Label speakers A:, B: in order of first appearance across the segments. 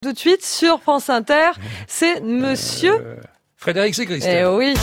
A: Tout de suite sur France Inter, c'est Monsieur
B: Frédéric Sigrist.
A: Eh oui.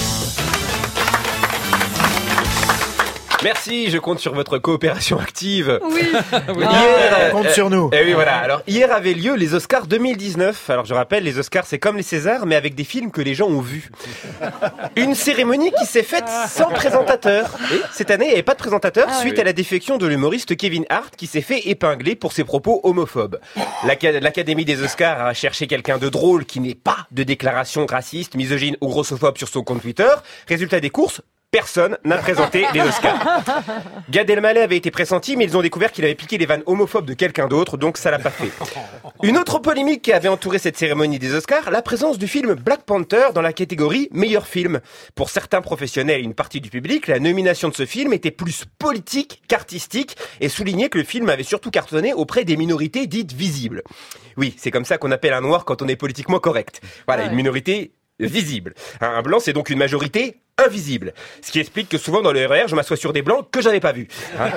C: Merci, je compte sur votre coopération active.
A: Oui.
C: Hier,
D: compte sur nous.
C: Et oui, voilà. Alors, hier avait lieu les Oscars 2019. Alors, je rappelle, les Oscars, c'est comme les Césars, mais avec des films que les gens ont vus. Une cérémonie qui s'est faite sans présentateur. Et cette année, il n'y avait pas de présentateur suite à la défection de l'humoriste Kevin Hart qui s'est fait épingler pour ses propos homophobes. L'Académie des Oscars a cherché quelqu'un de drôle qui n'ait pas de déclaration raciste, misogyne ou grossophobe sur son compte Twitter. Résultat des courses, personne n'a présenté les Oscars. Gad Elmaleh avait été pressenti, mais ils ont découvert qu'il avait piqué les vannes homophobes de quelqu'un d'autre, donc ça l'a pas fait. Une autre polémique qui avait entouré cette cérémonie des Oscars, la présence du film Black Panther dans la catégorie meilleur film. Pour certains professionnels et une partie du public, la nomination de ce film était plus politique qu'artistique et soulignait que le film avait surtout cartonné auprès des minorités dites visibles. Oui, c'est comme ça qu'on appelle un noir quand on est politiquement correct. Voilà, une minorité visible. Un blanc, c'est donc une majorité invisible. Ce qui explique que souvent dans le RER, je m'assois sur des blancs que j'avais pas vus.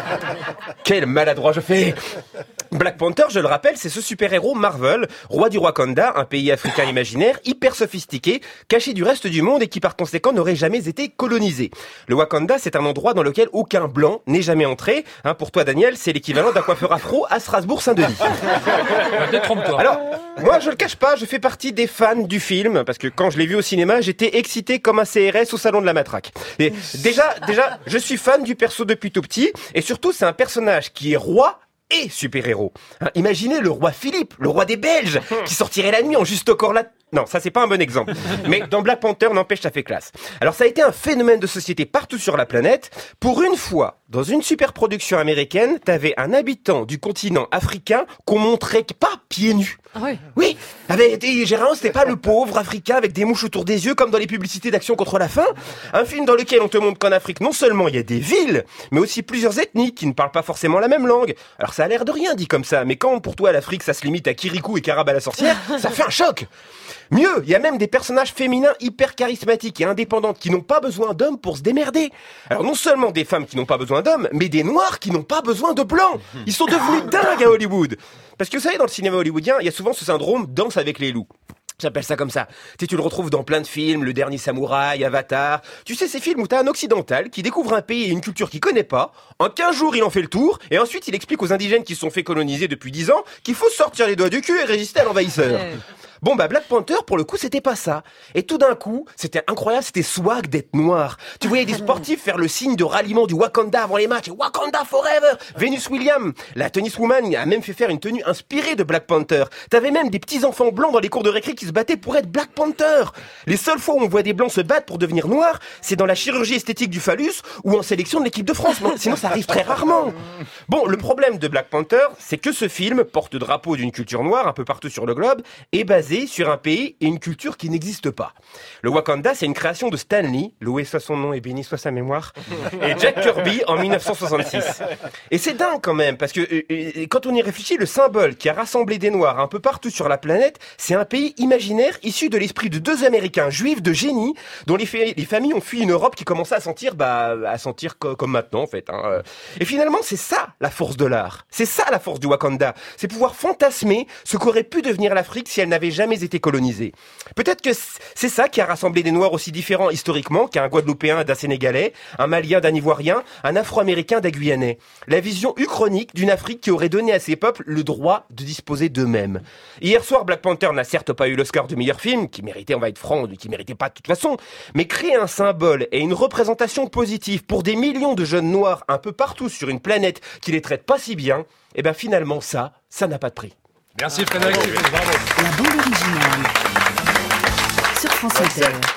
C: Quel maladroit je fais. Black Panther, je le rappelle, c'est ce super-héros Marvel, roi du Wakanda, un pays africain imaginaire, hyper sophistiqué, caché du reste du monde et qui par conséquent n'aurait jamais été colonisé. Le Wakanda, c'est un endroit dans lequel aucun blanc n'est jamais entré. Pour toi, Daniel, c'est l'équivalent d'un coiffeur afro à Strasbourg-Saint-Denis.
B: Détrompe-toi.
C: Alors, moi, je le cache pas, je fais partie des fans du film, parce que quand je l'ai vu au cinéma, j'étais excité comme un CRS au salon de la matraque. Et déjà, je suis fan du perso depuis tout petit, et surtout, c'est un personnage qui est roi et super-héros. Imaginez le roi Philippe, le roi des Belges, qui sortirait la nuit en juste au corps là. Non, ça c'est pas un bon exemple. Mais dans Black Panther, n'empêche, ça fait classe. Alors ça a été un phénomène de société partout sur la planète. Pour une fois, dans une super production américaine, t'avais un habitant du continent africain qu'on montrait pas pieds nus.
A: Ah oui.
C: Oui, Gérard, c'était pas le pauvre africain avec des mouches autour des yeux comme dans les publicités d'Action contre la faim. Un film dans lequel on te montre qu'en Afrique, non seulement il y a des villes, mais aussi plusieurs ethnies qui ne parlent pas forcément la même langue. Alors ça a l'air de rien dit comme ça, mais quand pour toi l'Afrique ça se limite à Kirikou et Karaba la sorcière, ça fait un choc. Mieux, il y a même des personnages féminins hyper charismatiques et indépendantes qui n'ont pas besoin d'hommes pour se démerder. Alors non seulement des femmes qui n'ont pas besoin d'hommes, mais des noirs qui n'ont pas besoin de blancs. Ils sont devenus dingues à Hollywood. Parce que vous savez, dans le cinéma hollywoodien, il y a souvent ce syndrome danse avec les loups. J'appelle ça comme ça. Tu le retrouves dans plein de films, Le Dernier Samouraï, Avatar. Tu sais, ces films où t'as un occidental qui découvre un pays et une culture qu'il connaît pas. En 15 jours, il en fait le tour. Et ensuite, il explique aux indigènes qui se sont fait coloniser depuis 10 ans qu'il faut sortir les doigts du cul et résister à l'envahisseur. Bon, Black Panther, pour le coup, c'était pas ça. Et tout d'un coup, c'était incroyable, c'était swag d'être noir. Tu voyais des sportifs faire le signe de ralliement du Wakanda avant les matchs. Wakanda forever! Venus Williams, la tenniswoman, a même fait faire une tenue inspirée de Black Panther. T'avais même des petits enfants blancs dans les cours de récré qui se battaient pour être Black Panther. Les seules fois où on voit des blancs se battre pour devenir noirs, c'est dans la chirurgie esthétique du phallus ou en sélection de l'équipe de France. Non, sinon, ça arrive très rarement. Bon, le problème de Black Panther, c'est que ce film, porte-drapeau d'une culture noire un peu partout sur le globe, est basé sur un pays et une culture qui n'existent pas. Le Wakanda, c'est une création de Stan Lee, loué soit son nom et béni soit sa mémoire, et Jack Kirby en 1966. Et c'est dingue quand même, parce que quand on y réfléchit, le symbole qui a rassemblé des Noirs un peu partout sur la planète, c'est un pays imaginaire issu de l'esprit de deux Américains juifs de génie, dont les familles ont fui une Europe qui commençait à sentir comme maintenant en fait. Et finalement, c'est ça la force de l'art. C'est ça la force du Wakanda. C'est pouvoir fantasmer ce qu'aurait pu devenir l'Afrique si elle n'avait jamais été colonisée. Peut-être que c'est ça qui a rassemblé des Noirs aussi différents historiquement qu'un Guadeloupéen d'un Sénégalais, un Malien d'un Ivoirien, un Afro-Américain d'un Guyanais. La vision uchronique d'une Afrique qui aurait donné à ses peuples le droit de disposer d'eux-mêmes. Hier soir, Black Panther n'a certes pas eu l'Oscar du meilleur film, qui méritait, on va être franc, qui méritait pas de toute façon, mais créer un symbole et une représentation positive pour des millions de jeunes Noirs un peu partout sur une planète qui les traite pas si bien, finalement ça n'a pas de prix.
B: Merci Frédéric.
E: La bande originale sur France Inter.